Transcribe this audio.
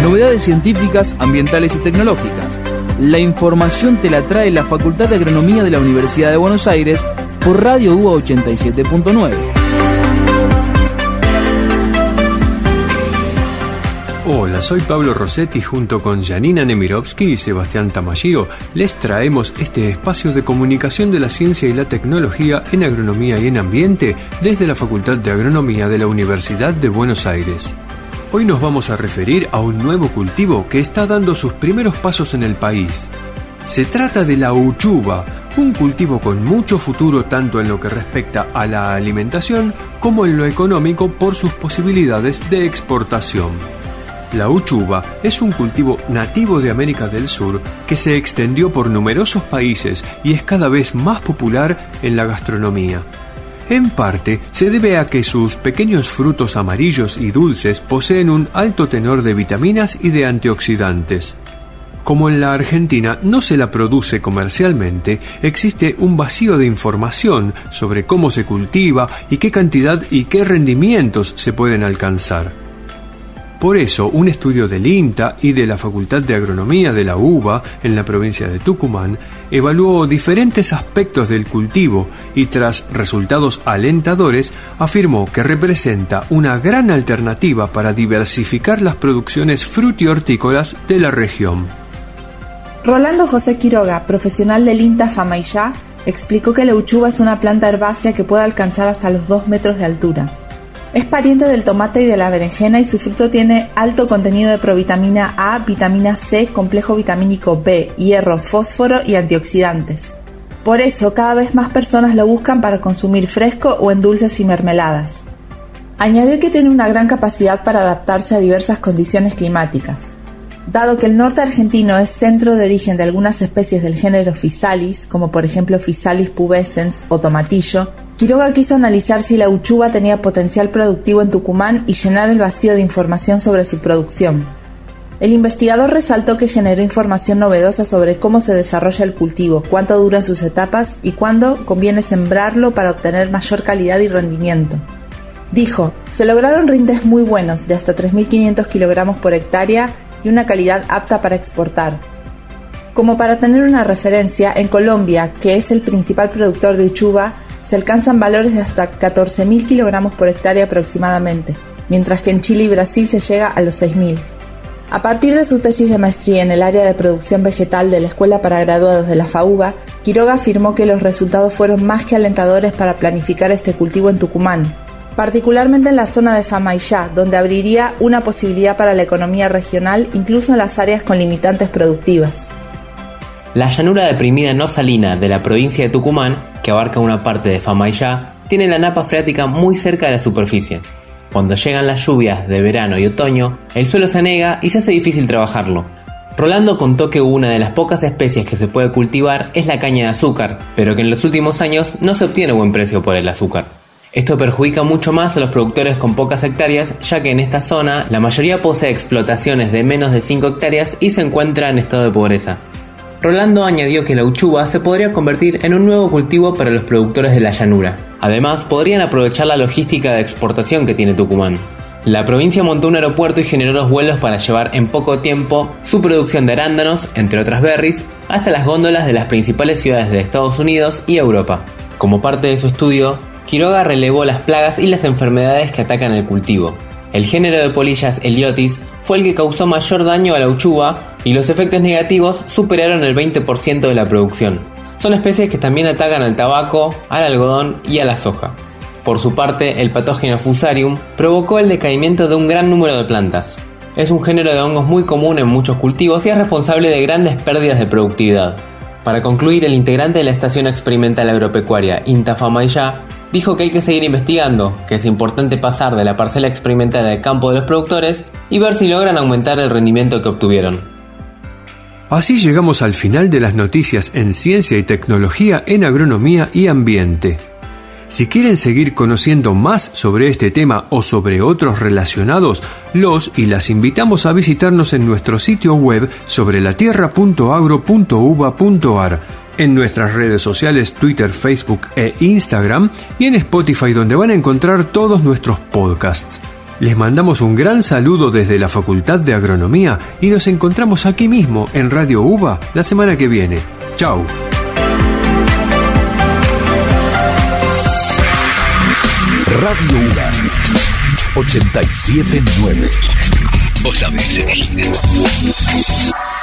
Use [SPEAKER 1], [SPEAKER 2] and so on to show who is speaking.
[SPEAKER 1] Novedades científicas, ambientales y tecnológicas. La información te la trae la Facultad de Agronomía de la Universidad de Buenos Aires por Radio UBA 87.9.
[SPEAKER 2] Hola, soy Pablo Rossetti. Junto con Janina Nemirovsky y Sebastián Tamayo les traemos este espacio de comunicación de la ciencia y la tecnología en agronomía y en ambiente desde la Facultad de Agronomía de la Universidad de Buenos Aires. Hoy nos vamos a referir a un nuevo cultivo que está dando sus primeros pasos en el país. Se trata de la uchuva, un cultivo con mucho futuro tanto en lo que respecta a la alimentación como en lo económico por sus posibilidades de exportación. La uchuva es un cultivo nativo de América del Sur que se extendió por numerosos países y es cada vez más popular en la gastronomía. En parte se debe a que sus pequeños frutos amarillos y dulces poseen un alto tenor de vitaminas y de antioxidantes. Como en la Argentina no se la produce comercialmente, existe un vacío de información sobre cómo se cultiva y qué cantidad y qué rendimientos se pueden alcanzar. Por eso, un estudio del INTA y de la Facultad de Agronomía de la UBA, en la provincia de Tucumán, evaluó diferentes aspectos del cultivo y, tras resultados alentadores, afirmó que representa una gran alternativa para diversificar las producciones frutihortícolas de la región.
[SPEAKER 3] Rolando José Quiroga, profesional del INTA Famaillá, explicó que la uchuva es una planta herbácea que puede alcanzar hasta los 2 metros de altura. Es pariente del tomate y de la berenjena y su fruto tiene alto contenido de provitamina A, vitamina C, complejo vitamínico B, hierro, fósforo y antioxidantes. Por eso, cada vez más personas lo buscan para consumir fresco o en dulces y mermeladas. Añadió que tiene una gran capacidad para adaptarse a diversas condiciones climáticas. Dado que el norte argentino es centro de origen de algunas especies del género Physalis, como por ejemplo Physalis pubescens o tomatillo, Quiroga quiso analizar si la uchuva tenía potencial productivo en Tucumán y llenar el vacío de información sobre su producción. El investigador resaltó que generó información novedosa sobre cómo se desarrolla el cultivo, cuánto duran sus etapas y cuándo conviene sembrarlo para obtener mayor calidad y rendimiento. Dijo, se lograron rindes muy buenos, de hasta 3.500 kilogramos por hectárea y una calidad apta para exportar. Como para tener una referencia, en Colombia, que es el principal productor de uchuva, se alcanzan valores de hasta 14.000 kilogramos por hectárea aproximadamente, mientras que en Chile y Brasil se llega a los 6.000. A partir de su tesis de maestría en el área de producción vegetal de la Escuela para Graduados de la FAUBA, Quiroga afirmó que los resultados fueron más que alentadores para planificar este cultivo en Tucumán, particularmente en la zona de Famaillá, donde abriría una posibilidad para la economía regional, incluso en las áreas con limitantes productivas.
[SPEAKER 4] La llanura deprimida no salina de la provincia de Tucumán, que abarca una parte de Famaillá, tiene la napa freática muy cerca de la superficie. Cuando llegan las lluvias de verano y otoño, el suelo se anega y se hace difícil trabajarlo. Rolando contó que una de las pocas especies que se puede cultivar es la caña de azúcar, pero que en los últimos años no se obtiene buen precio por el azúcar. Esto perjudica mucho más a los productores con pocas hectáreas, ya que en esta zona la mayoría posee explotaciones de menos de 5 hectáreas y se encuentra en estado de pobreza. Rolando añadió que la uchuva se podría convertir en un nuevo cultivo para los productores de la llanura. Además, podrían aprovechar la logística de exportación que tiene Tucumán. La provincia montó un aeropuerto y generó los vuelos para llevar en poco tiempo su producción de arándanos, entre otras berries, hasta las góndolas de las principales ciudades de Estados Unidos y Europa. Como parte de su estudio, Quiroga relevó las plagas y las enfermedades que atacan el cultivo. El género de polillas Heliotis fue el que causó mayor daño a la uchuva y los efectos negativos superaron el 20% de la producción. Son especies que también atacan al tabaco, al algodón y a la soja. Por su parte, el patógeno Fusarium provocó el decaimiento de un gran número de plantas. Es un género de hongos muy común en muchos cultivos y es responsable de grandes pérdidas de productividad. Para concluir, el integrante de la Estación Experimental Agropecuaria INTA Famaillá dijo que hay que seguir investigando, que es importante pasar de la parcela experimental al campo de los productores y ver si logran aumentar el rendimiento que obtuvieron.
[SPEAKER 2] Así llegamos al final de las noticias en ciencia y tecnología en agronomía y ambiente. Si quieren seguir conociendo más sobre este tema o sobre otros relacionados, los y las invitamos a visitarnos en nuestro sitio web sobrelatierra.agro.uba.ar, en nuestras redes sociales Twitter, Facebook e Instagram y en Spotify, donde van a encontrar todos nuestros podcasts. Les mandamos un gran saludo desde la Facultad de Agronomía y nos encontramos aquí mismo en Radio UBA la semana que viene. ¡Chau!
[SPEAKER 5] Radio UBA 87.9. Vos sabés elegir.